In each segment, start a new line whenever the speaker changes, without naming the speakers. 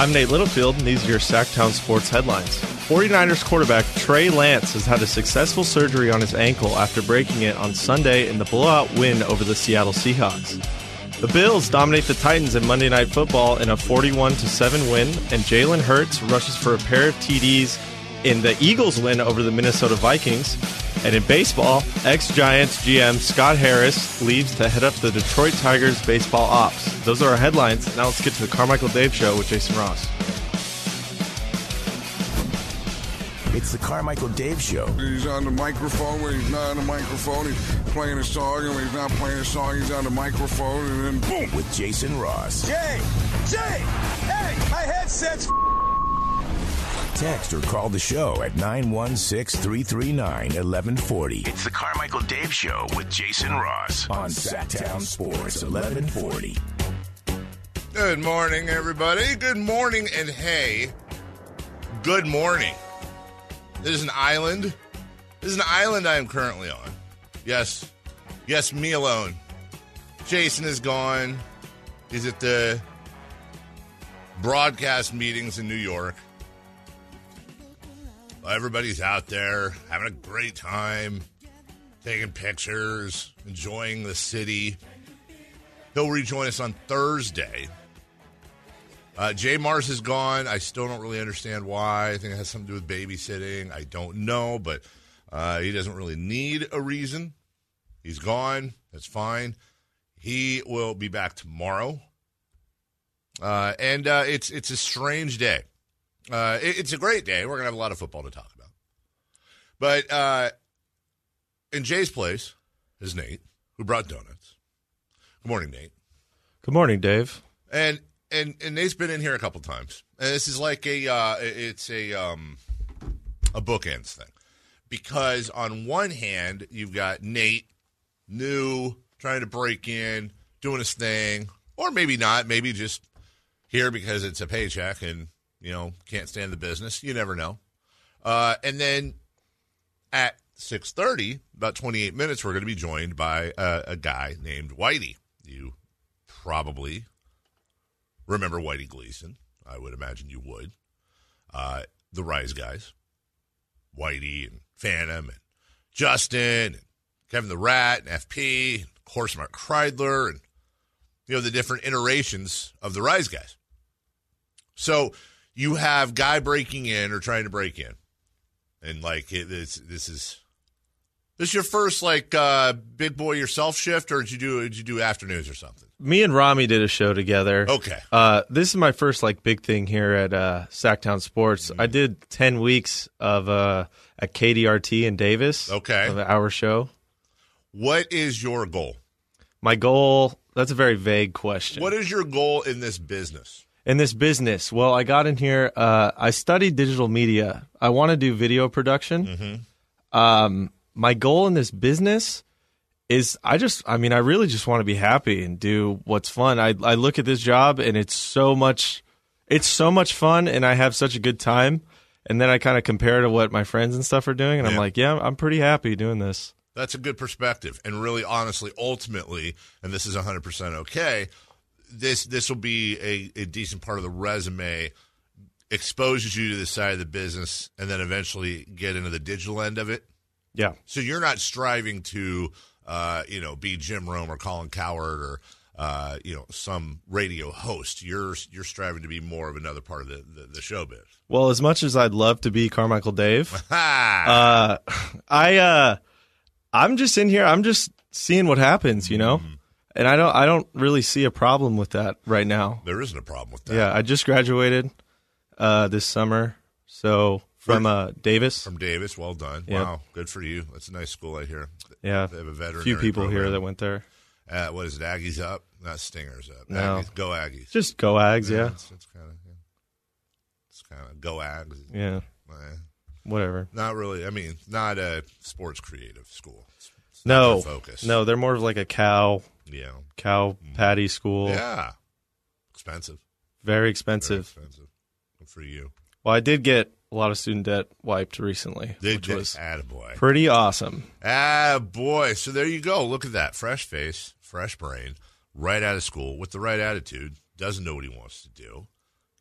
I'm Nate Littlefield, and these are your Sacktown Sports headlines. 49ers quarterback Trey Lance has had a successful surgery on his ankle after breaking it on Sunday in the blowout win over the Seattle Seahawks. The Bills dominate the Titans in Monday Night Football in a 41-7 win, and Jalen Hurts rushes for a pair of TDs in the Eagles' win over the Minnesota Vikings. And in baseball, ex-Giants GM Scott Harris leaves to head up the Detroit Tigers baseball ops. Those are our headlines. Now let's get to the Carmichael Dave Show with Jason Ross.
It's the Carmichael Dave Show.
He's on the microphone when he's not on the microphone. He's playing a song, and when he's not playing a song, he's on the microphone, and then boom.
With Jason Ross.
Jay, hey, my headset's
Text or call the show at 916-339-1140. It's the Carmichael Dave Show with Jason Ross on Sacktown Sports 1140.
Good morning, everybody. Good morning, and hey, good morning. This is an island. This is an island I am currently on. Yes, me alone. Jason is gone. He's at the broadcast meetings in New York. Everybody's out there having a great time, taking pictures, enjoying the city. He'll rejoin us on Thursday. Jay Mars is gone. I still don't really understand why. I think it has something to do with babysitting. I don't know, but he doesn't really need a reason. He's gone. That's fine. He will be back tomorrow. And it's a strange day. It's a great day. We're going to have a lot of football to talk about. But in Jay's place is Nate, who brought donuts. Good morning, Nate.
Good morning, Dave.
And Nate's been in here a couple times. And this is like a bookends thing. Because on one hand, you've got Nate, new, trying to break in, doing his thing. Or maybe not. Maybe just here because it's a paycheck and can't stand the business. You never know. And then at 6:30, about 28 minutes, we're going to be joined by a guy named Whitey. You probably remember Whitey Gleason. I would imagine you would. The Rise Guys. Whitey and Phantom and Justin and Kevin the Rat and FP, and of course Mark Kreidler, and the different iterations of the Rise Guys. So you have guy breaking in or trying to break in, and this is your first big boy yourself shift, or did you do afternoons or something?
Me and Rami did a show together.
Okay.
This is my first big thing here at Sacktown Sports. I did 10 weeks of at KDRT in Davis.
Okay.
Of our show.
What is your goal?
My goal. That's a very vague question.
What is your goal in this business?
In this business, well, I got in here. I studied digital media. I want to do video production. Mm-hmm. My goal in this business is I really just want to be happy and do what's fun. I look at this job and it's so much fun, and I have such a good time. And then I kind of compare to what my friends and stuff are doing, and I'm like, yeah, I'm pretty happy doing this.
That's a good perspective, and really, honestly, ultimately, and this is 100% okay. This will be a decent part of the resume, exposes you to the side of the business, and then eventually get into the digital end of it.
Yeah.
So you're not striving to, be Jim Rome or Colin Cowherd or, some radio host. You're striving to be more of another part of the showbiz.
Well, as much as I'd love to be Carmichael Dave, I'm just in here. I'm just seeing what happens, Mm-hmm. And I don't really see a problem with that right now.
There isn't a problem with that.
Yeah, I just graduated this summer, so from Davis.
From Davis, well done.
Yep.
Wow, good for you. That's a nice school, I hear.
Yeah,
they have a veterinary
few people
program
here that went there.
What is it, Aggies up? Not Stingers up.
No.
Aggies, go Aggies.
Just go Ags, yeah.
It's kind of go Ags.
Yeah. Whatever.
Not really. I mean, not a sports creative school. It's
no.
focus.
No, they're more of like a cow patty school.
Yeah. Expensive.
Very expensive.
Good for you.
Well, I did get a lot of student debt wiped recently, which was
attaboy.
Pretty awesome.
Attaboy. So there you go. Look at that. Fresh face, fresh brain, right out of school with the right attitude, doesn't know what he wants to do.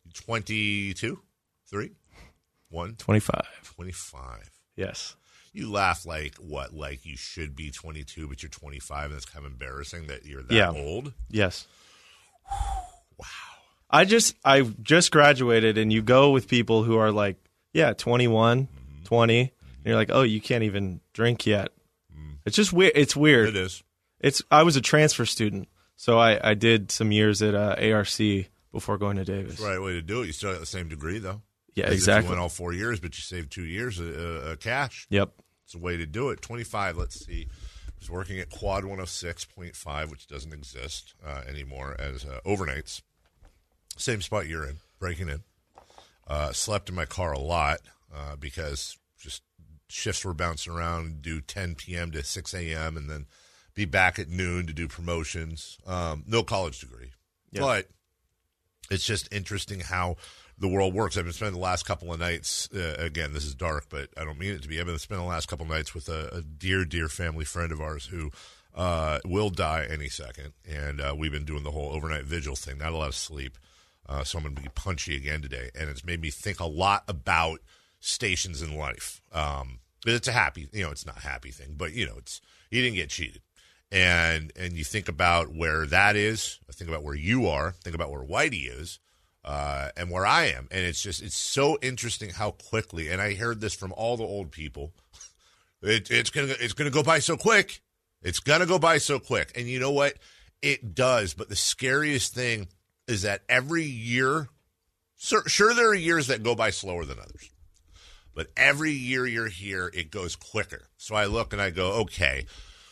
22? 3? 1?
25.
25.
Yes.
You laugh like what? Like you should be 22, but you're 25, and it's kind of embarrassing that you're that old?
Yes.
Wow.
I just graduated, and you go with people who are like, 21, 20, and you're like, oh, you can't even drink yet. It's just weird. It's weird.
It is.
I was a transfer student, so I did some years at ARC before going to Davis.
That's the right way to do it. You still got the same degree, though.
Yeah,
Because
exactly.
if you went all 4 years, but you saved 2 years of cash.
Yep.
It's a way to do it. 25, let's see. I was working at Quad 106.5, which doesn't exist anymore, as overnights. Same spot you're in, breaking in. Slept in my car a lot because just shifts were bouncing around, do 10 p.m. to 6 a.m., and then be back at noon to do promotions. No college degree.
Yeah.
But it's just interesting how the world works. I've been spending the last couple of nights, again, this is dark, but I don't mean it to be. I've been spending the last couple of nights with a dear, dear family friend of ours who will die any second. And we've been doing the whole overnight vigil thing, not a lot of sleep. So I'm going to be punchy again today. And it's made me think a lot about stations in life. It's a happy, it's not a happy thing, but, it's you didn't get cheated. And you think about where that is. I think about where you are. Think about where Whitey is. And where I am. And it's so interesting how quickly, and I heard this from all the old people, it's gonna go by so quick. It's gonna go by so quick. And you know what? It does. But the scariest thing is that every year, sure there are years that go by slower than others. But every year you're here, it goes quicker. So I look and I go, okay,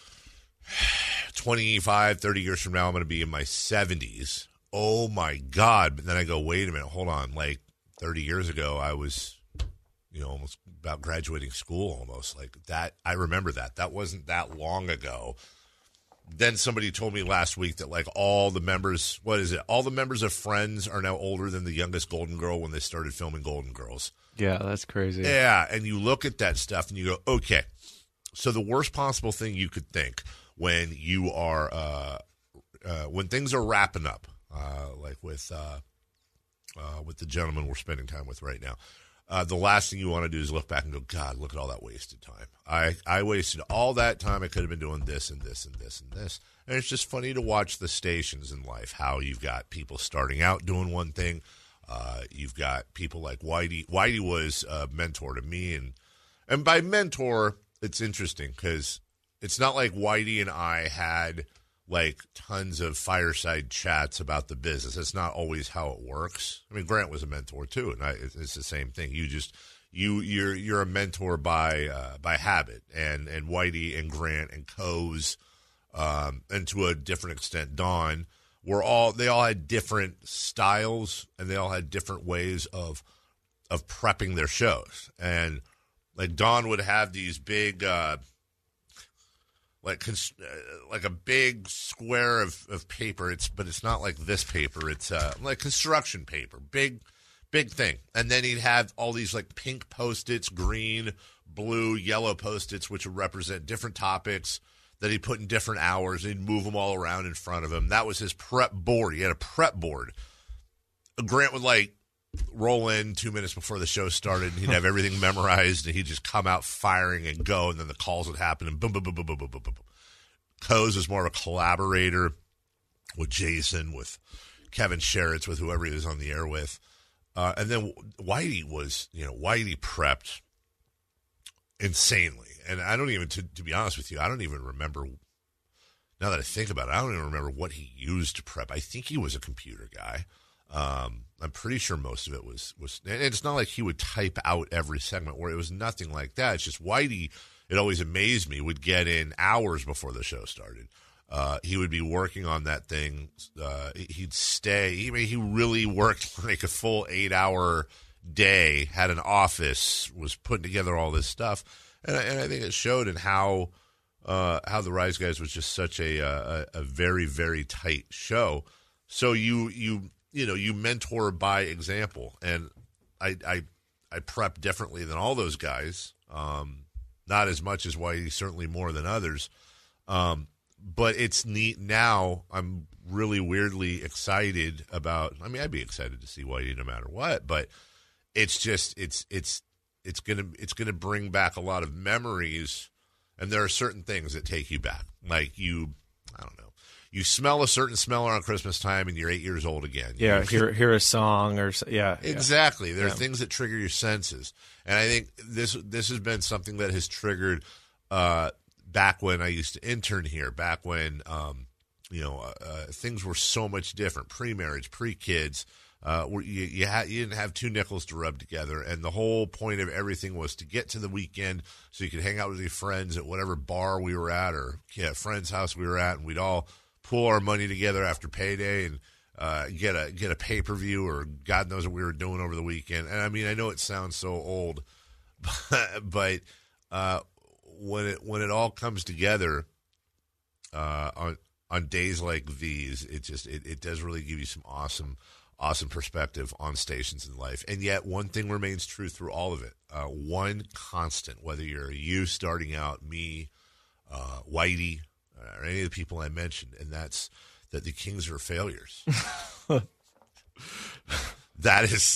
25, 30 years from now, I'm going to be in my 70s. Oh, my God. But then I go, wait a minute, hold on. Like 30 years ago, I was, almost about graduating school almost. Like that, I remember that. That wasn't that long ago. Then somebody told me last week that like all the members, all the members of Friends are now older than the youngest Golden Girl when they started filming Golden Girls.
Yeah, that's crazy.
Yeah, and you look at that stuff and you go, okay, so the worst possible thing you could think when you are, when things are wrapping up, like with the gentleman we're spending time with right now, the last thing you want to do is look back and go, God, look at all that wasted time. I wasted all that time. I could have been doing this and this and this and this. And it's just funny to watch the stations in life, how you've got people starting out doing one thing. You've got people like Whitey. Whitey was a mentor to me. And by mentor, it's interesting because it's not like Whitey and I had like tons of fireside chats about the business. It's not always how it works. I mean, Grant was a mentor too, and it's the same thing. You're a mentor by habit, and Whitey and Grant and Coase, and to a different extent, Don. They all had different styles, and they all had different ways of prepping their shows. And like Don would have these big, like a big square of paper. But it's not like this paper. It's like construction paper, big thing. And then he'd have all these like pink Post-its, green, blue, yellow Post-its, which would represent different topics that he put in different hours. He'd move them all around in front of him. That was his prep board. He had a prep board. Grant would like roll in 2 minutes before the show started, and he'd have everything memorized, and he'd just come out firing and go, and then the calls would happen, and boom, boom, boom, boom, boom, boom, boom, boom. Coase was more of a collaborator with Jason, with Kevin Sheritz, with whoever he was on the air with. And then Whitey prepped insanely. And I don't even, to be honest with you, I don't even remember, now that I think about it, I don't even remember what he used to prep. I think he was a computer guy. I'm pretty sure most of it was, and it's not like he would type out every segment where it was nothing like that. It's just Whitey, it always amazed me, would get in hours before the show started. He would be working on that thing. He'd stay. He really worked like a full 8-hour day, had an office, was putting together all this stuff. And I think it showed in how the Rise Guys was just such a very, very tight show. So you mentor by example, and I prep differently than all those guys. Not as much as Whitey, certainly more than others. but it's neat now. I'm really weirdly excited about. I mean, I'd be excited to see Whitey no matter what, but it's just it's gonna bring back a lot of memories, and there are certain things that take you back, like I don't know. You smell a certain smell around Christmas time, and you're 8 years old again.
Yeah, hear a song or
exactly. There are things that trigger your senses, and I think this has been something that has triggered back when I used to intern here. Back when things were so much different, pre-marriage, pre-kids. You didn't have two nickels to rub together, and the whole point of everything was to get to the weekend so you could hang out with your friends at whatever bar we were at or friend's house we were at, and we'd all pool our money together after payday and get a pay-per-view or God knows what we were doing over the weekend. And I mean, I know it sounds so old, but when it all comes together on days like these, it does really give you some awesome perspective on stations in life. And yet one thing remains true through all of it. One constant, whether you're you starting out, me, Whitey, or any of the people I mentioned, and that's that the Kings are failures. That is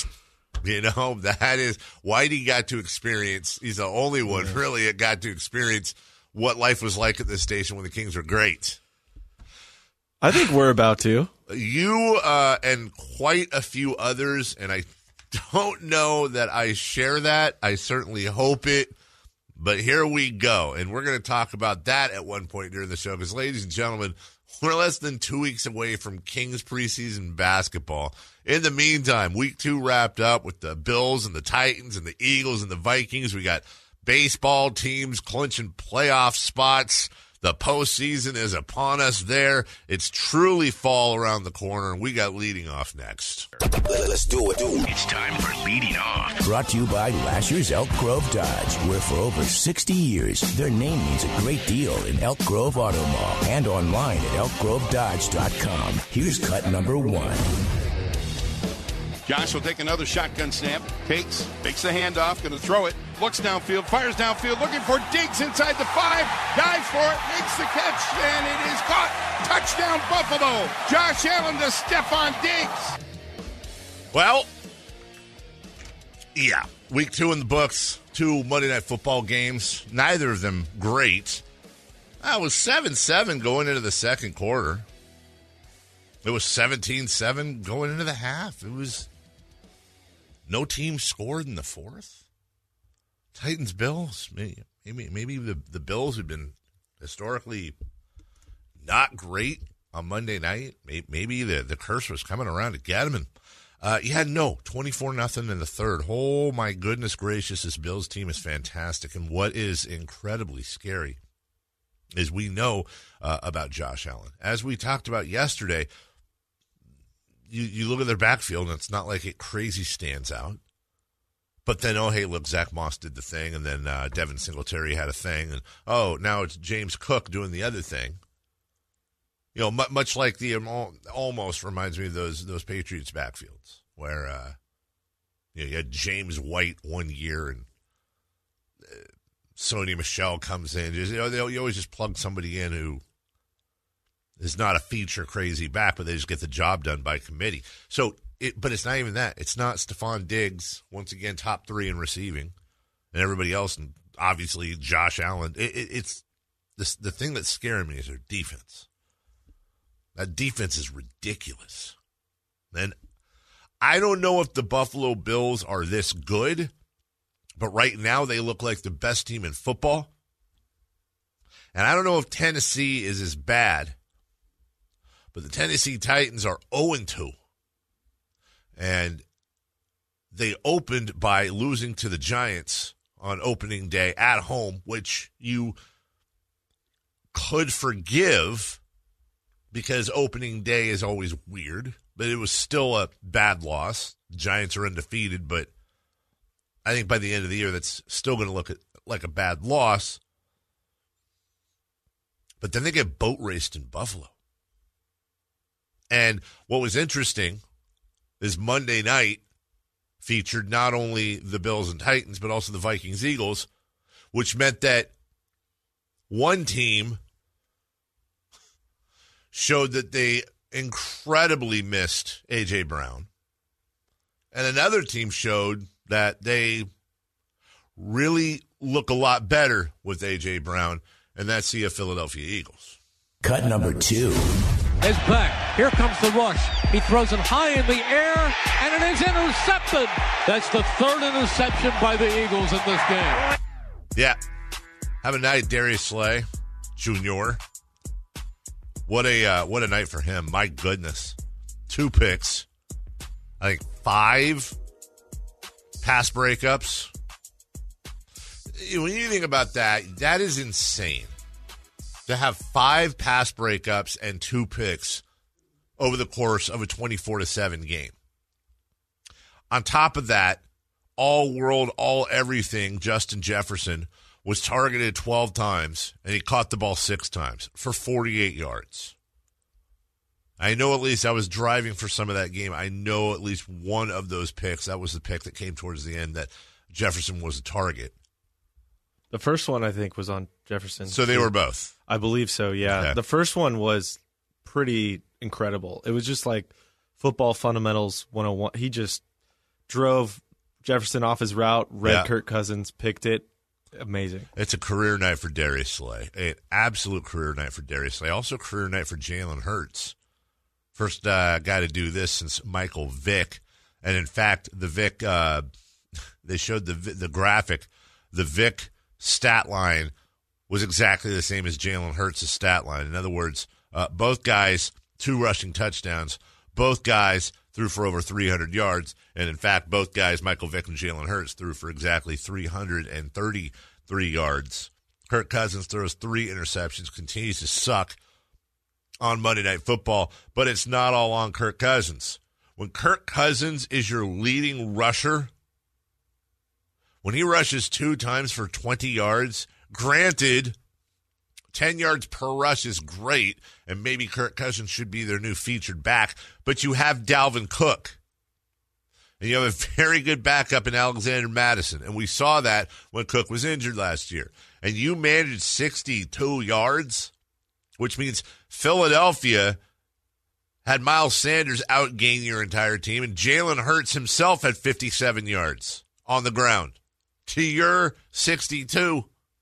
Whitey got to experience. He's the only one really that got to experience what life was like at this station when the Kings were great.
I think we're about to.
You and quite a few others, and I don't know that I share that. I certainly hope it. But here we go, and we're going to talk about that at one point during the show because, ladies and gentlemen, we're less than 2 weeks away from Kings preseason basketball. In the meantime, week 2 wrapped up with the Bills and the Titans and the Eagles and the Vikings. We got baseball teams clinching playoff spots. The postseason is upon us there. It's truly fall around the corner, and we got leading off next.
Let's do it. It's time for Leading Off. Brought to you by Lasher's Elk Grove Dodge, where for over 60 years, their name means a great deal in Elk Grove Auto Mall and online at elkgrovedodge.com. Here's cut number 1.
Josh will take another shotgun snap. Takes the handoff, going to throw it. Looks downfield, fires downfield, looking for Diggs inside the 5. Dives for it, makes the catch, and it is caught. Touchdown, Buffalo. Josh Allen to Stephon Diggs.
Well, yeah, week 2 in the books. 2 Monday Night Football games. Neither of them great. It was 7-7 going into the second quarter. It was 17-7 going into the half. It was no team scored in the fourth. Titans, Bills. Maybe the Bills have been historically not great on Monday night. Maybe the curse was coming around to get them. And you had 24-0 in the third. Oh, my goodness gracious, this Bills team is fantastic. And what is incredibly scary is we know about Josh Allen. As we talked about yesterday, you look at their backfield, and it's not like it crazy stands out. But then, hey, look, Zach Moss did the thing, and then Devin Singletary had a thing, and now it's James Cook doing the other thing. Much like almost reminds me of those Patriots backfields where you had James White one year and Sony Michel comes in. You always just plug somebody in who is not a feature crazy back, but they just get the job done by committee. But it's not even that. It's not Stephon Diggs, once again, top 3 in receiving, and everybody else, and obviously Josh Allen. It's the thing that's scaring me is their defense. That defense is ridiculous. And I don't know if the Buffalo Bills are this good, but right now they look like the best team in football. And I don't know if Tennessee is as bad, but the Tennessee Titans are 0-2. And they opened by losing to the Giants on opening day at home, which you could forgive because opening day is always weird. But it was still a bad loss. The Giants are undefeated, but I think by the end of the year that's still going to look like a bad loss. But then they get boat raced in Buffalo. And what was interesting is Monday night featured not only the Bills and Titans, but also the Vikings-Eagles, which meant that one team showed that they incredibly missed A.J. Brown. And another team showed that they really look a lot better with A.J. Brown, and that's the Philadelphia Eagles.
Cut number 2.
Is back. Here comes the rush. He throws it high in the air, and it is intercepted. That's the third interception by the Eagles in this game.
Yeah. Have a night, Darius Slay Jr. What a night for him. My goodness. 2 picks. I think 5 pass breakups. When you think about that, that is insane. To have 5 pass breakups and 2 picks over the course of a 24-7 game. On top of that, all world, all everything, Justin Jefferson was targeted 12 times, and he caught the ball 6 times for 48 yards. I know at least I was driving for some of that game. I know at least one of those picks, that was the pick that came towards the end, that Jefferson was a target.
The first one, I think, was on Jefferson.
So they were both?
I believe so, yeah.
Okay.
The first one was pretty incredible. It was just like football fundamentals 101. He just drove Jefferson off his route, read Kirk Cousins, picked it. Amazing.
It's a career night for Darius Slay. An absolute career night for Darius Slay. Also a career night for Jalen Hurts. First guy to do this since Michael Vick. And, in fact, the Vick, they showed the graphic. The Vick stat line was exactly the same as Jalen Hurts' stat line. In other words, both guys, 2 rushing touchdowns. Both guys threw for over 300 yards. And, in fact, both guys, Michael Vick and Jalen Hurts, threw for exactly 333 yards. Kirk Cousins throws 3 interceptions, continues to suck on Monday Night Football. But it's not all on Kirk Cousins. When Kirk Cousins is your leading rusher, when he rushes 2 times for 20 yards, granted, 10 yards per rush is great, and maybe Kirk Cousins should be their new featured back, but you have Dalvin Cook. And you have a very good backup in Alexander Madison, and we saw that when Cook was injured last year. And you managed 62 yards, which means Philadelphia had Miles Sanders outgain your entire team, and Jalen Hurts himself had 57 yards on the ground to your 62.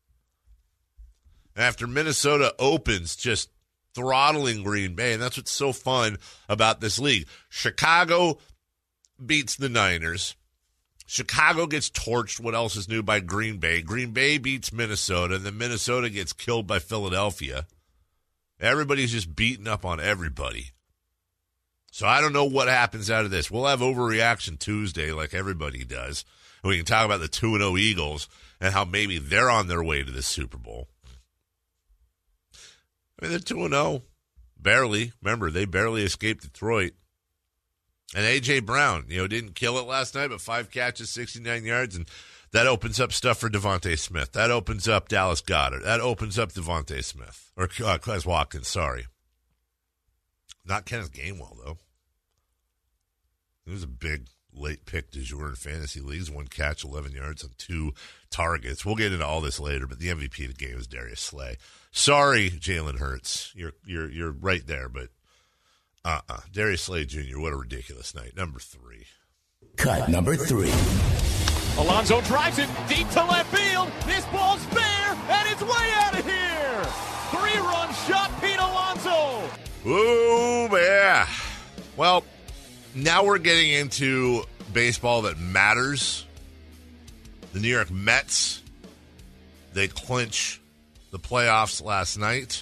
After Minnesota opens just throttling Green Bay, and that's what's so fun about this league. Chicago beats the Niners. Chicago gets torched, what else is new, by Green Bay. Green Bay beats Minnesota, and then Minnesota gets killed by Philadelphia. Everybody's just beating up on everybody. So I don't know what happens out of this. We'll have Overreaction Tuesday like everybody does. And we can talk about the 2-0 Eagles and how maybe they're on their way to the Super Bowl. I mean, they're 2-0. Barely. Remember, they barely escaped Detroit. And A.J. Brown, didn't kill it last night, but 5 catches, 69 yards, and that opens up stuff for Devontae Smith. That opens up Dallas Goedert. That opens up Devontae Smith. Or Quez Watkins, sorry. Not Kenneth Gainwell, though. He was a big late pick du jour in fantasy leagues. 1 catch, 11 yards on 2 targets. We'll get into all this later, but the MVP of the game is Darius Slay. Sorry, Jalen Hurts. You're right there, but Darius Slay Jr., what a ridiculous night. Number 3.
Cut number 3.
Alonso drives it deep to left field. This ball's fair, and it's way out of here. 3-run shot, Pete Alonso.
Ooh, yeah. Well, now we're getting into baseball that matters. The New York Mets, they clinch the playoffs last night.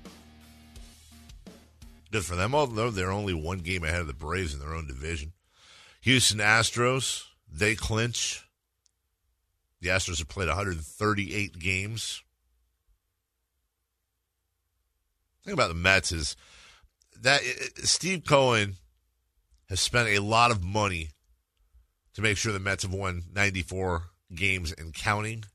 Good for them, although they're only 1 game ahead of the Braves in their own division. Houston Astros, they clinch. The Astros have played 138 games. The thing about the Mets is that Steve Cohen has spent a lot of money to make sure the Mets have won 94 games and counting.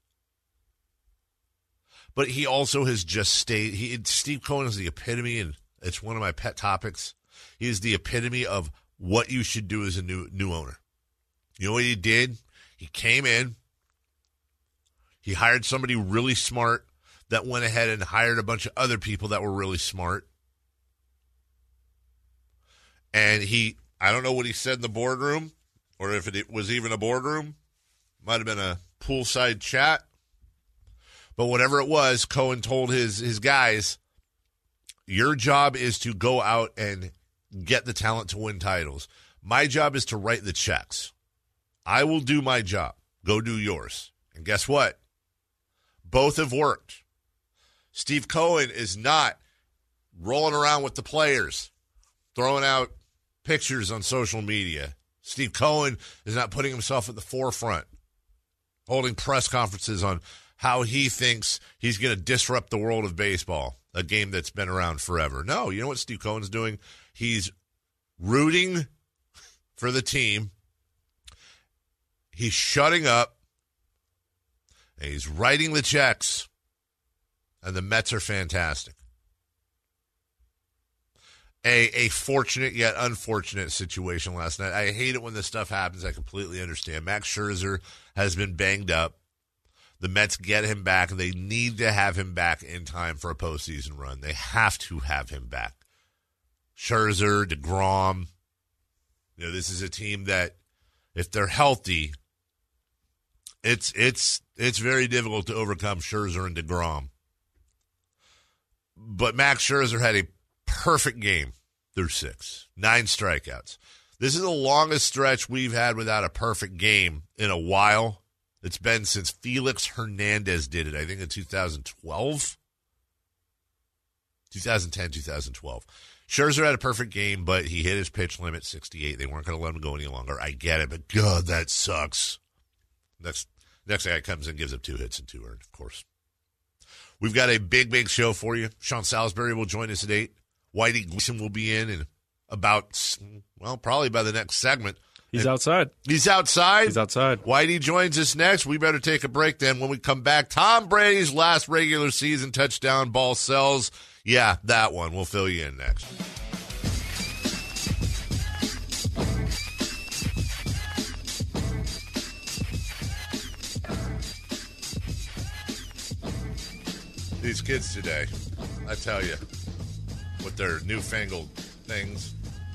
But he also has just stayed. Steve Cohen is the epitome, and it's one of my pet topics. He is the epitome of what you should do as a new owner. You know what he did? He came in. He hired somebody really smart that went ahead and hired a bunch of other people that were really smart. And I don't know what he said in the boardroom, or if it was even a boardroom. Might have been a poolside chat. But whatever it was, Cohen told his guys, your job is to go out and get the talent to win titles. My job is to write the checks. I will do my job. Go do yours. And guess what? Both have worked. Steve Cohen is not rolling around with the players, throwing out pictures on social media. Steve Cohen is not putting himself at the forefront, holding press conferences on how he thinks he's going to disrupt the world of baseball, a game that's been around forever. No, you know what Steve Cohen's doing? He's rooting for the team. He's shutting up. And he's writing the checks. And the Mets are fantastic. A fortunate yet unfortunate situation last night. I hate it when this stuff happens. I completely understand. Max Scherzer has been banged up. The Mets get him back, and they need to have him back in time for a postseason run. They have to have him back. Scherzer, DeGrom. This is a team that, if they're healthy, it's very difficult to overcome Scherzer and DeGrom. But Max Scherzer had a perfect game through 6, 9 strikeouts. This is the longest stretch we've had without a perfect game in a while. It's been since Felix Hernandez did it, I think in 2012. 2010, 2012. Scherzer had a perfect game, but he hit his pitch limit, 68. They weren't going to let him go any longer. I get it, but God, that sucks. Next guy comes in, gives up 2 hits and 2 earned, of course. We've got a big show for you. Sean Salisbury will join us at 8. Whitey Gleason will be in about, probably by the next segment.
He's outside.
He's outside?
He's outside.
Whitey joins us next. We better take a break then. When we come back, Tom Brady's last regular season touchdown ball sells. Yeah, that one. We'll fill you in next. These kids today, I tell you, with their newfangled things.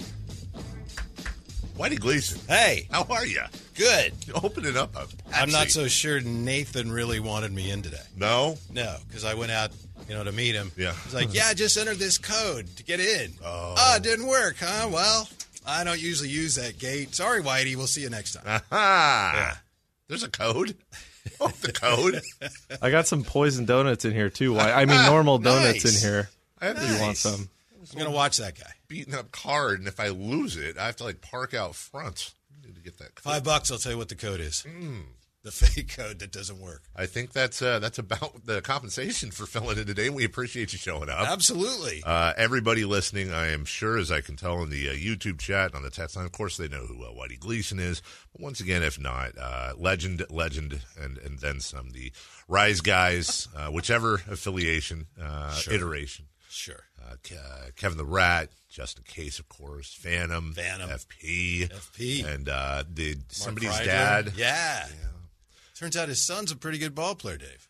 Whitey Gleason.
Hey.
How are you?
Good.
Open it up.
I'm not so sure Nathan really wanted me in today.
No?
No, because I went out, to meet him.
Yeah.
He's like, I just entered this code to get in. Oh, it didn't work, huh? Well, I don't usually use that gate. Sorry, Whitey. We'll see you next time.
Aha.
Yeah.
There's a code. Oh, the code.
I got some poison donuts in here, too. Normal donuts
Nice.
in here.
Nice.
You want some?
I'm going to watch that guy.
Beating up card, and if I lose it, I have to park out front. I need to get that code.
$5, I'll tell you what the code is. The fake code that doesn't work.
I think that's about the compensation for filling in today. We appreciate you showing up.
Absolutely.
Everybody listening, I am sure, as I can tell in the YouTube chat and on the text line, of course they know who Whitey Gleason is. But once again, if not, legend, and then some. The Rise Guys, whichever affiliation,
Sure.
iteration.
Sure.
Kevin the Rat, Justin Case, of course, Phantom, FP, and somebody's
Kreidler.
dad.
Yeah. Turns out his son's a pretty good ball player, Dave.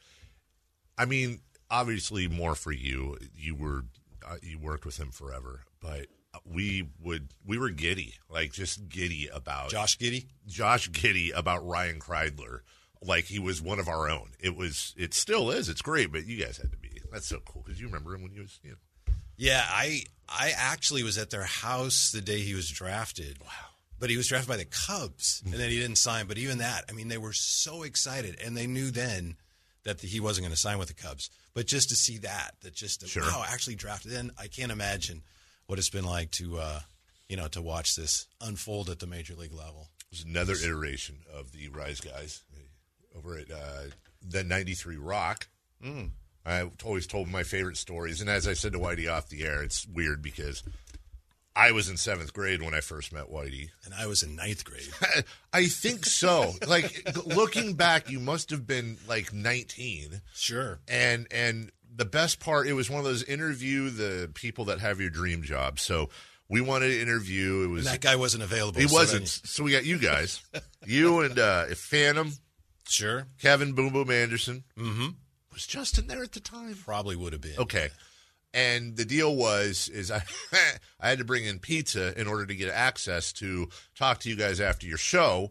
I mean, obviously more for you. You worked with him forever, but we were giddy, just giddy about
Josh
Giddey about Ryan Kreidler, like he was one of our own. It still is. It's great, but you guys had to be. That's so cool because you remember him when he was.
Yeah, I actually was at their house the day he was drafted. Wow. But he was drafted by the Cubs, and then he didn't sign. But even that, they were so excited, and they knew then that he wasn't going to sign with the Cubs. But just to see wow, actually drafted in, I can't imagine what it's been like to watch this unfold at the major league level.
It was another iteration of the Rise Guys over at the 93 Rock. I always told my favorite stories, and as I said to Whitey off the air, it's weird because I was in 7th grade when I first met Whitey.
And I was in 9th grade.
I think so. Looking back, you must have been 19.
Sure.
And the best part, it was one of those interview the people that have your dream job. So we wanted to interview.
And that guy wasn't available.
He wasn't. So we got you guys. You and Phantom.
Sure.
Kevin Boom Boom Anderson. Mm-hmm. Was Justin there at the time?
Probably would have been.
Okay. And the deal is I had to bring in pizza in order to get access to talk to you guys after your show.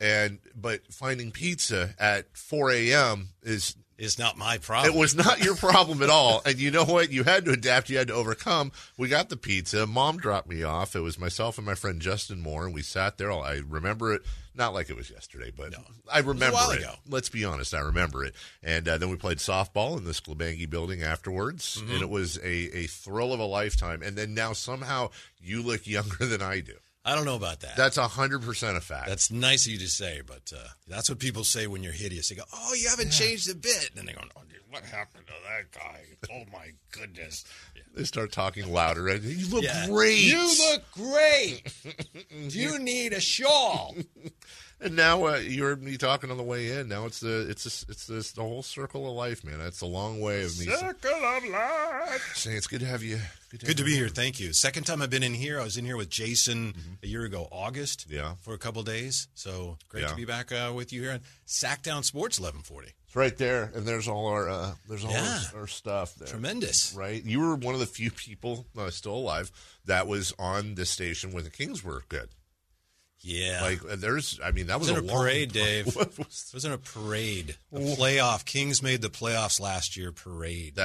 But finding pizza at 4 a.m. is
not my problem.
It was not your problem at all. And you know what? You had to adapt. You had to overcome. We got the pizza. Mom dropped me off. It was myself and my friend Justin Moore, and we sat there. I remember it, not like it was yesterday, but no, I remember it.
Was a while ago.
Let's be honest. I remember it. And then we played softball in the Sklebangi building afterwards, and it was a thrill of a lifetime. And then now somehow you look younger than I do.
I don't know about that.
That's 100% a fact.
That's nice of you to say, but that's what people say when you're hideous. They go, "Oh, you haven't changed a bit," and they go, "Oh, dude, what happened to that guy? Oh my goodness!" Yeah.
They start talking louder. You look great.
You look great. Do you need a shawl?
And now you heard me talking on the way in. Now it's the whole circle of life, man. It's a long way of me.
Circle of life.
Saying it's good to have you.
Good to be here. Thank you. Second time I've been in here. I was in here with Jason a year ago, August.
Yeah.
For a couple days. So great to be back with you here on Sacktown Sports 1140.
It's right there, and there's all our our stuff there.
Tremendous.
Right. You were one of the few people still alive that was on this station when the Kings were good.
Yeah.
Like, that was
a parade, Dave. It was in a parade. The playoff. Kings made the playoffs last year parade.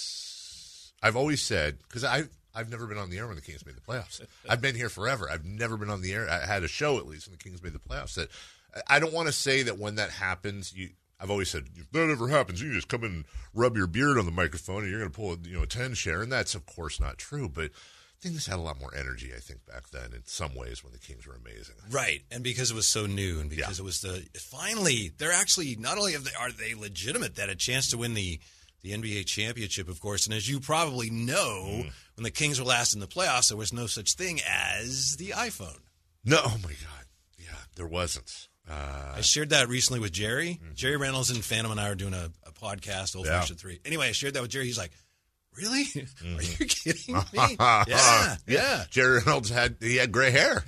I've always said, because I've never been on the air when the Kings made the playoffs. I've been here forever. I've never been on the air. I had a show, at least, when the Kings made the playoffs. That I don't want to say that when that happens, I've always said, if that ever happens, you can just come in and rub your beard on the microphone and you're going to pull a 10 share. And that's, of course, not true. But things had a lot more energy, I think, back then in some ways when the Kings were amazing.
Right, and because it was so new, and because it was finally, they're actually, not only are they legitimate, they had a chance to win the NBA championship, of course, and as you probably know, when the Kings were last in the playoffs, there was no such thing as the iPhone.
No, oh my God. Yeah, there wasn't.
I shared that recently with Jerry. Jerry Reynolds and Phantom and I are doing a podcast, Old Fashioned 3. Anyway, I shared that with Jerry. He's like, really? Are you kidding me? Yeah.
Jerry Reynolds had gray hair.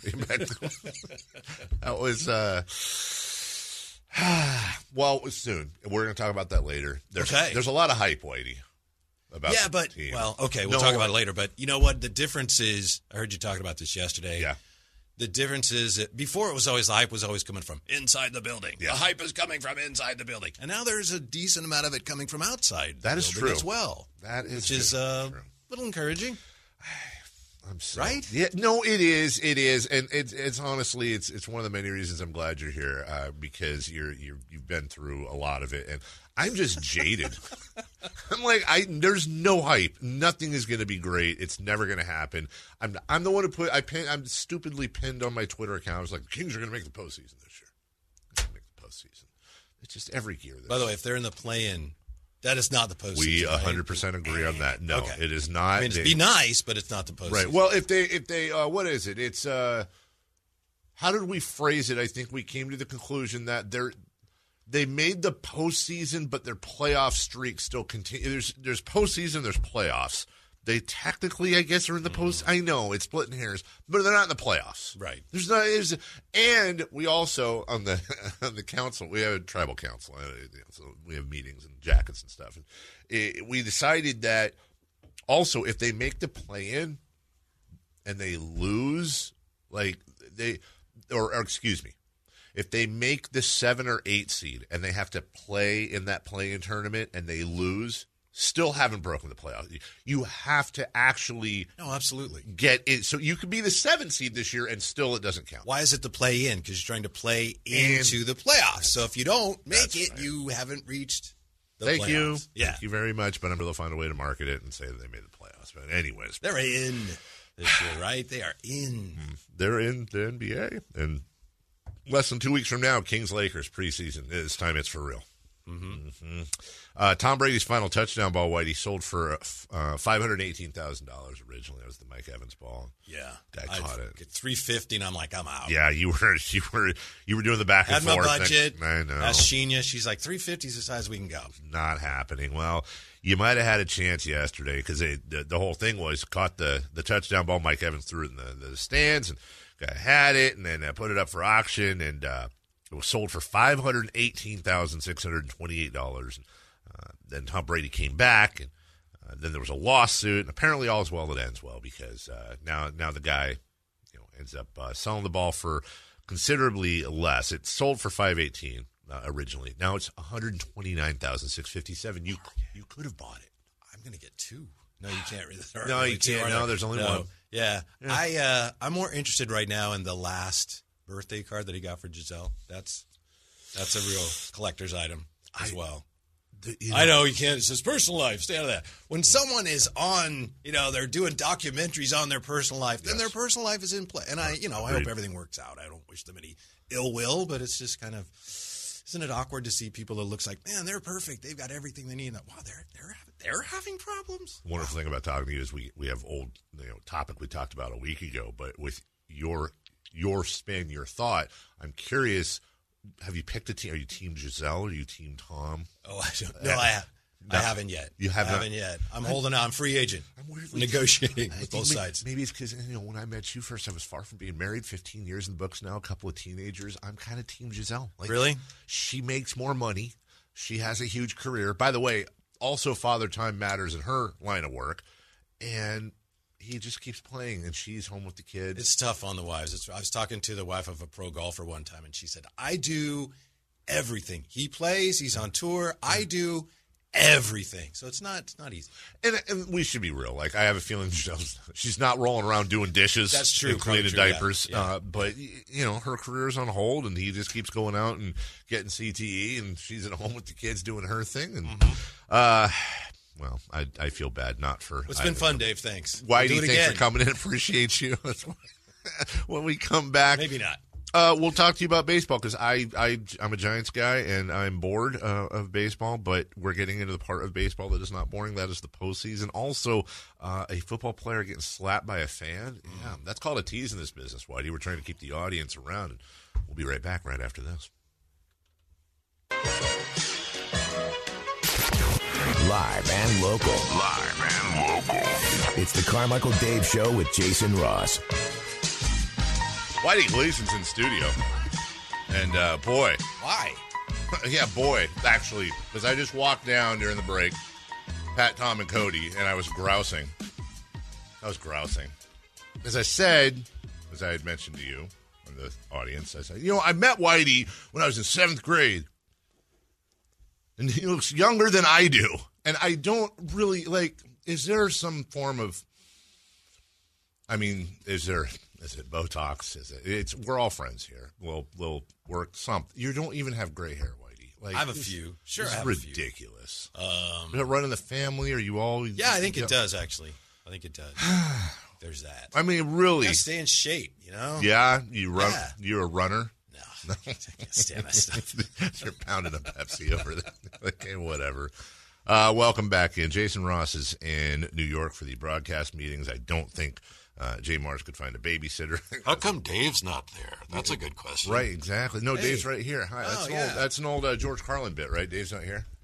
That was well, it was soon. We're going to talk about that later. There's a lot of hype, Whitey. About the team.
We'll talk about it later. But you know what? The difference is, I heard you talking about this yesterday.
Yeah.
The difference is that before it was always, the hype was always coming from inside the building. Yeah. The hype is coming from inside the building. And now there's a decent amount of it coming from outside the building true. As well.
That is
Which is a little encouraging.
I'm sorry.
Right?
Yeah, no, it is. It is. And it's honestly, it's one of the many reasons I'm glad you're here, because you've been through a lot of it. And I'm just jaded. I'm like, there's no hype. Nothing is going to be great. It's never going to happen. I'm the one who I'm stupidly pinned on my Twitter account. I was like, the Kings are going to make the postseason this year. They're going to make the postseason. It's just every year.
By the way, if they're in the play-in, that is not the postseason.
We 100% agree on that. No, it is not.
I mean, it'd be nice, but it's not the postseason.
Right. Well, if they, what is it? It's, how did we phrase it? I think we came to the conclusion that they made the postseason, but their playoff streak still continues. There's postseason, there's playoffs. They technically, I guess, are in the post. I know it's splitting hairs, but they're not in the playoffs.
Right.
And we also on the council, we have a tribal council, so we have meetings and jackets and stuff. And we decided that also if they make the play-in and they lose, if they make the 7 or 8 seed and they have to play in that play-in tournament and they lose, still haven't broken the playoffs. You have to actually
absolutely
get it. So you could be the 7 seed this year and still it doesn't count.
Why is it the play-in? Because you're trying to play into the playoffs. So if you don't make it, you haven't reached the playoffs.
Thank you.
Yeah.
Thank you very much. But I'm going to find a way to market it and say that they made the playoffs. But anyways.
They're in this year, right? They are in.
They're in the NBA. And less than 2 weeks from now, Kings-Lakers preseason. This time it's for real. Tom Brady's final touchdown ball, Whitey, sold for $518,000 originally. That was the Mike Evans ball.
Yeah,
Guy caught it.
$350, and I'm like, I'm out.
Yeah, you were doing the back and forth.
Had my budget.
I know.
That's Sheena. She's like, $350 is as high as we can go.
Not happening. Well, you might have had a chance yesterday because the whole thing was caught the touchdown ball. Mike Evans threw it in the stands and had it, and then put it up for auction, and it was sold for $518,628. Then Tom Brady came back and Then there was a lawsuit, and apparently all is well that ends well because now the guy ends up selling the ball for considerably less. It sold for $518 originally. Now it's $129,657. You could have bought it.
I'm going to get two. No, you can't.
No, you can't. No, there's only one.
Yeah. I'm more interested right now in the last birthday card that he got for Giselle. That's a real collector's item as well. I know you can't. It's his personal life. Stay out of that. When someone is on, they're doing documentaries on their personal life, then their personal life is in play. And I hope everything works out. I don't wish them any ill will, but it's just kind of, isn't it awkward to see people that looks like, man, they're perfect. They've got everything they need. And wow, they're having problems.
Wonderful thing about talking to you is we have old topic we talked about a week ago, but with your spin, your thought, I'm curious. Have you picked a team? Are you Team Giselle or are you Team Tom?
Oh, I don't. No, I haven't yet.
You haven't
yet. I'm holding on. I'm free agent. I'm negotiating with both sides.
Maybe it's because when I met you first, I was far from being married. 15 years in the books now. A couple of teenagers. I'm kind of Team Giselle.
Really?
She makes more money. She has a huge career. By the way, also Father Time matters in her line of work, and he just keeps playing, and she's home with the kids.
It's tough on the wives. I was talking to the wife of a pro golfer one time, and she said, I do everything. He plays. He's on tour. I do everything. So it's not easy.
And we should be real. Like, I have a feeling she's not rolling around doing dishes.
That's true.
And cleaning diapers.
Yeah.
But, her career's on hold, and he just keeps going out and getting CTE, and she's at home with the kids doing her thing. And, well, I feel bad not for.
It's been fun, Dave. Thanks.
Whitey, thanks for coming in. Appreciate you. When we come back,
maybe not.
We'll talk to you about baseball because I'm a Giants guy and I'm bored of baseball. But we're getting into the part of baseball that is not boring. That is the postseason. Also, a football player getting slapped by a fan. Yeah, that's called a tease in this business, Whitey. We're trying to keep the audience around, and we'll be right back right after this.
Live and local. It's the Carmichael Dave Show with Jason Ross.
Whitey Gleason's in studio. And, boy.
Why?
Yeah, boy, actually. Because I just walked down during the break, Pat, Tom, and Cody, and I was grousing. As I said, as I had mentioned to you in the audience, I said, I met Whitey when I was in 7th grade. And he looks younger than I do. And I don't really, is there some form of, is it Botox? We're all friends here. We'll work something. You don't even have gray hair, Whitey.
I have a few. Sure, I have
ridiculous. Is it running the family? Are you all?
Yeah, I think it does, actually. I think it does. There's that.
Really.
You stay in shape,
Yeah? You run? Yeah. You're a runner?
No. I can't stand that stuff.
You're pounding a Pepsi over there. Okay, whatever. Welcome back in. Jason Ross is in New York for the broadcast meetings. I don't think Jay Mars could find a babysitter.
How come Dave's not there? That's a good question.
Right, exactly. No, hey. Dave's right here. Hi. That's an old George Carlin bit, right? Dave's not here?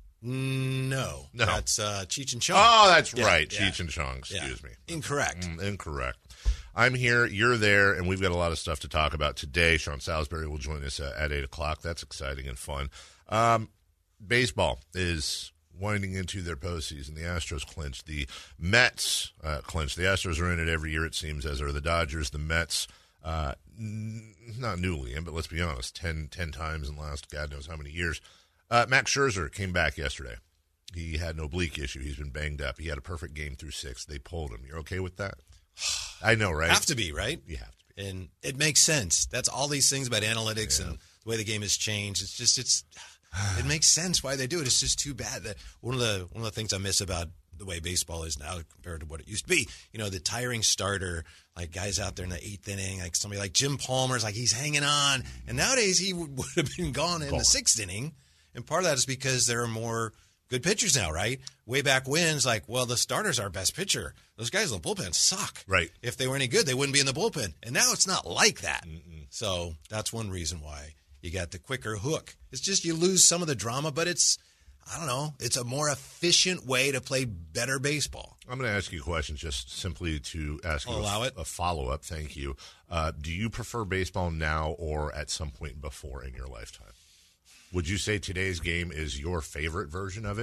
No. That's Cheech and Chong.
Oh, that's right. Cheech and Chong. Excuse me.
Incorrect.
Incorrect. I'm here, you're there, and we've got a lot of stuff to talk about today. Sean Salisbury will join us at 8 o'clock. That's exciting and fun. Baseball is winding into their postseason. The Astros clinched. The Mets clinched. The Astros are in it every year, it seems, as are the Dodgers. The Mets, not newly in, but let's be honest, 10 times in the last God knows how many years. Max Scherzer came back yesterday. He had an oblique issue. He's been banged up. He had a perfect game through 6. They pulled him. You're okay with that? I know, right?
Have to be, right?
You have to be.
And it makes sense. That's all these things about analytics and the way the game has changed. It makes sense why they do it. It's just too bad that one of the things I miss about the way baseball is now compared to what it used to be. The tiring starter, like guys out there in the 8th inning, like somebody like Jim Palmer's, like he's hanging on. And nowadays he would have been gone in the 6th inning. And part of that is because there are more good pitchers now, right? Way back when, it's like, well, the starter's our best pitcher. Those guys in the bullpen suck.
Right.
If they were any good, they wouldn't be in the bullpen. And now it's not like that. Mm-mm. So that's one reason why you got the quicker hook. It's just you lose some of the drama, but it's a more efficient way to play better baseball.
I'm going to ask you a question just simply to ask you a follow-up. Thank you. Do you prefer baseball now or at some point before in your lifetime? Would you say today's game is your favorite version of it?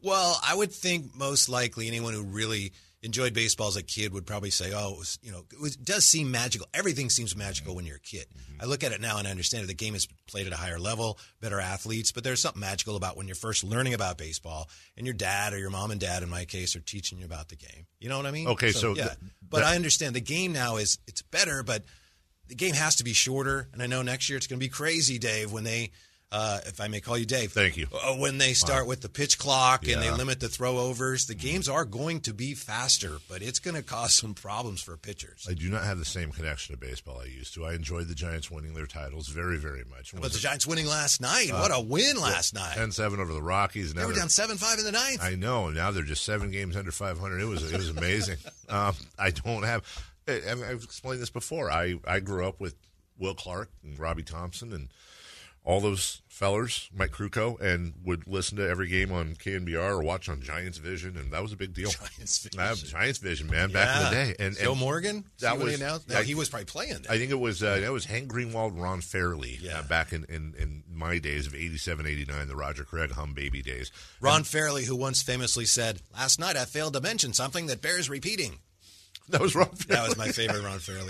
Well, I would think most likely anyone who really enjoyed baseball as a kid would probably say, it does seem magical. Everything seems magical when you're a kid. I look at it now and I understand it. The game is played at a higher level, better athletes, but there's something magical about when you're first learning about baseball and your dad or your mom and dad, in my case, are teaching you about the game. You know what I mean?
Okay,
but I understand the game now it's better, but the game has to be shorter. And I know next year it's going to be crazy, Dave, when they if I may call you Dave.
Thank you.
When they start with the pitch clock and they limit the throw overs, the games are going to be faster, but it's going to cause some problems for pitchers.
I do not have the same connection to baseball I used to. I enjoyed the Giants winning their titles very, very much.
But the Giants winning last night. What a win last night.
10-7 over the Rockies.
They were down 7-5 in the ninth.
I know. Now they're just 7 games under 500. It was amazing. I don't have – I've explained this before. I grew up with Will Clark and Robbie Thompson and all those fellers, Mike Krukow, and would listen to every game on KNBR or watch on Giants Vision, and that was a big deal. Giants Vision, man, back in the day. And
Joe Morgan?
That was
he was probably playing then.
I think it was Hank Greenwald and Ron Fairley back in my days of 87, 89, the Roger Craig hum baby days.
Ron Fairley, who once famously said, "Last night I failed to mention something that bears repeating."
That was Ron Fairley.
That was my favorite Ron Fairley.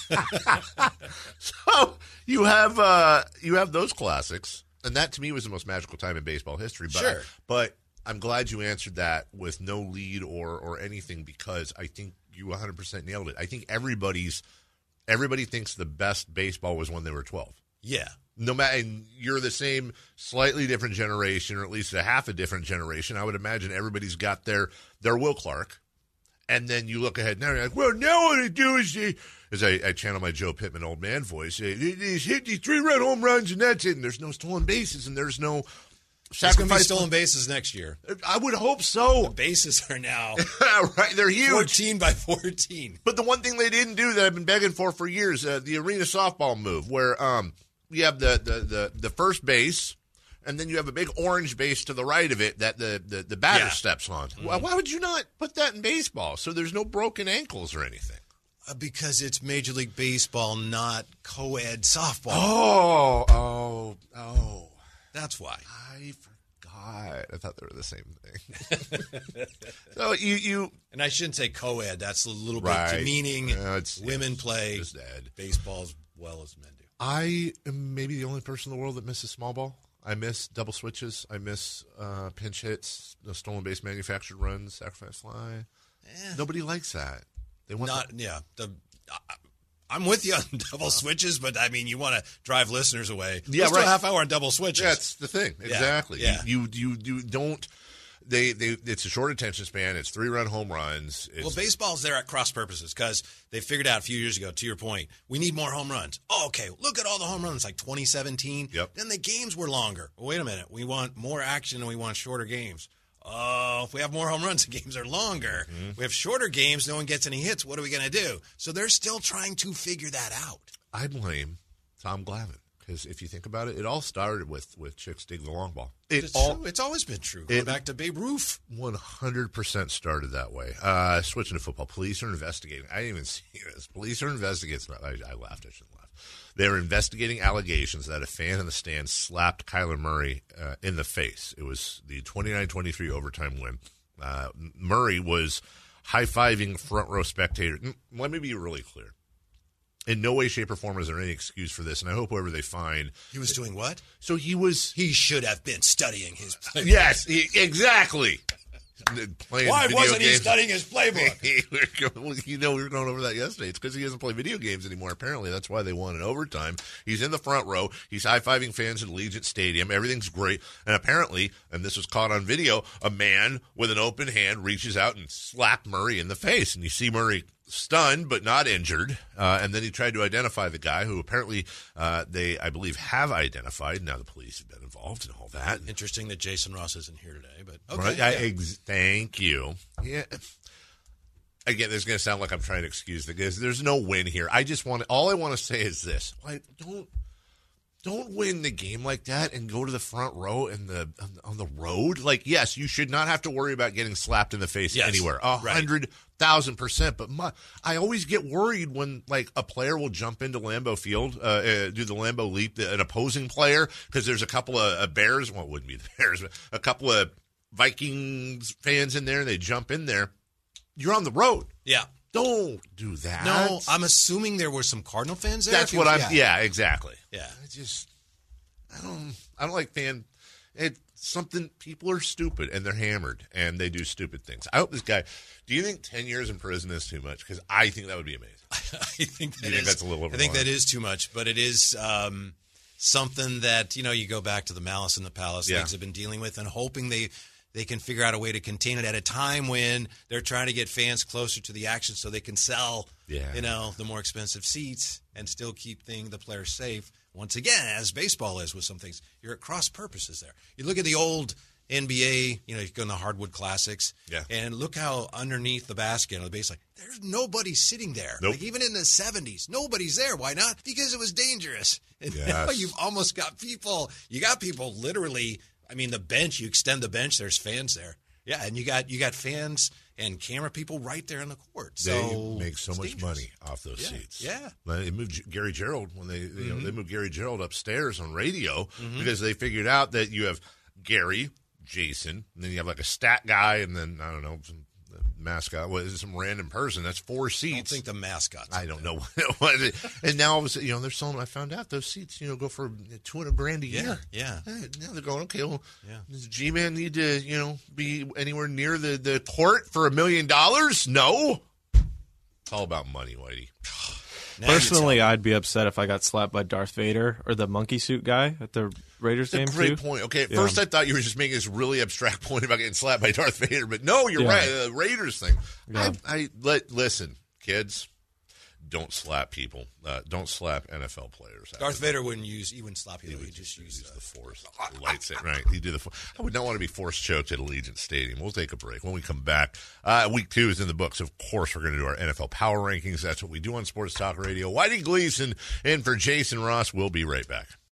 So you have those classics, and that to me was the most magical time in baseball history. But
sure.
But I'm glad you answered that with no lead or anything, because I think you 100% nailed it. I think everybody thinks the best baseball was when they were 12.
Yeah.
No matter, and you're the same, slightly different generation, or at least a half a different generation. I would imagine everybody's got their Will Clark. And then you look ahead now, you're like, well, now what I do is, as I channel my Joe Pittman old man voice, he's hit these 3-run home runs, and that's it. And there's no stolen bases, and there's no sacrifice.
There's going to be stolen bases next year.
I would hope so.
The bases are now
right, they're huge.
14 by 14.
But the one thing they didn't do that I've been begging for years, the arena softball move, where you have the first base, and then you have a big orange base to the right of it that the batter steps on.
Mm-hmm.
Why would you not put that in baseball so there's no broken ankles or anything?
Because it's Major League Baseball, not co-ed softball.
Oh.
That's why.
I forgot. I thought they were the same thing. So you
and I shouldn't say co-ed. That's a little bit demeaning. Women play baseball as well as men do.
I am maybe the only person in the world that misses small ball. I miss double switches. I miss pinch hits, stolen base manufactured runs, sacrifice fly. Nobody likes that. They want
I'm with you on double switches, but I mean, you want to drive listeners away.
Yeah,
Let's do a half hour on double switches.
That's the thing. Exactly.
Yeah.
You don't. It's a short attention span. It's 3-run home runs.
Well, baseball's there at cross purposes because they figured out a few years ago, to your point, we need more home runs. Oh, okay, look at all the home runs, like 2017.
Yep.
Then the games were longer. Well, wait a minute. We want more action and we want shorter games. Oh, if we have more home runs, the games are longer. Mm-hmm. We have shorter games, no one gets any hits. What are we going to do? So they're still trying to figure that out.
I blame Tom Glavine. Because if you think about it, it all started with chicks dig the long ball.
It's always been true. Going back to Babe Ruth.
100% started that way. Switching to football. Police are investigating. I didn't even see this. Police are investigating. I laughed. I shouldn't laugh. They're investigating allegations that a fan in the stands slapped Kyler Murray in the face. It was the 29-23 overtime win. Murray was high-fiving front row spectator. Let me be really clear. In no way, shape, or form is there any excuse for this, and I hope whoever they find...
He was doing what?
So he
should have been studying his playbook.
Yes, exactly.
Why wasn't he studying his playbook?
We were going over that yesterday. It's because he doesn't play video games anymore, apparently. That's why they won in overtime. He's in the front row. He's high-fiving fans at Allegiant Stadium. Everything's great. And apparently, and this was caught on video, a man with an open hand reaches out and slapped Murray in the face. And you see Murray stunned but not injured, and then he tried to identify the guy who apparently they, I believe, have identified. Now the police have been involved and all that.
Interesting that Jason Ross isn't here today, but okay.
Right? Thank you. Yeah. Again, this is going to sound like I'm trying to excuse the guys. There's no win here. All I want to say is this: don't win the game like that and go to the front row on the road. Like, yes, you should not have to worry about getting slapped in the face anywhere. 100,000%. But I always get worried when like a player will jump into Lambeau Field, do the Lambeau leap, an opposing player, because there's a couple of Bears. Well, it wouldn't be the Bears, but a couple of Vikings fans in there and they jump in there, you're on the road.
Yeah.
Don't do that.
No, I'm assuming there were some Cardinal fans there.
That's what I'm. Yeah, exactly.
Yeah.
I don't like fan. It's something. People are stupid and they're hammered and they do stupid things. I hope this guy. Do you think 10 years in prison is too much? Because I think that would be amazing.
I think
that's a little over.
I think that is too much, but it is something that you go back to the Malice in the Palace things have been dealing with and hoping they can figure out a way to contain it at a time when they're trying to get fans closer to the action so they can sell, the more expensive seats and still keep the players safe. Once again, as baseball is with some things, you're at cross purposes there. You look at the old NBA, you go in the hardwood classics, and look how underneath the basket on the baseline, there's nobody sitting there.
Nope.
Like even in the 70s, nobody's there. Why not? Because it was dangerous. And now you've almost got people. You got people literally. I mean, the bench. You extend the bench. There's fans there. Yeah, and you got fans and camera people right there in the court.
They make so much money off those seats.
Yeah,
they moved Gary Gerald when they moved Gary Gerald upstairs on radio because they figured out that you have Gary, Jason, and then you have like a stat guy, and then I don't know. Some mascot, some random person. That's 4 seats.
I don't think the mascots.
I don't know what it is. And now, they're selling. I found out those seats, go for $200,000 a year.
Yeah.
Now they're going, okay. Well, does G-Man need to, be anywhere near the court for $1 million? No. It's all about money, Whitey.
Personally, I'd be upset if I got slapped by Darth Vader or the monkey suit guy at the Raiders game.
That's a great point. Okay, at first I thought you were just making this really abstract point about getting slapped by Darth Vader, but no, you're right. The Raiders thing. Yeah. Listen, kids, don't slap people. Don't slap NFL players.
Darth Vader wouldn't slap you. He would just use
the Force. The lightsaber. Right. He did the Force. I would not want to be force choked at Allegiant Stadium. We'll take a break. When we come back, week 2 is in the books. Of course, we're going to do our NFL power rankings. That's what we do on Sports Talk Radio. Whitey Gleason in for Jason Ross. We'll be right back.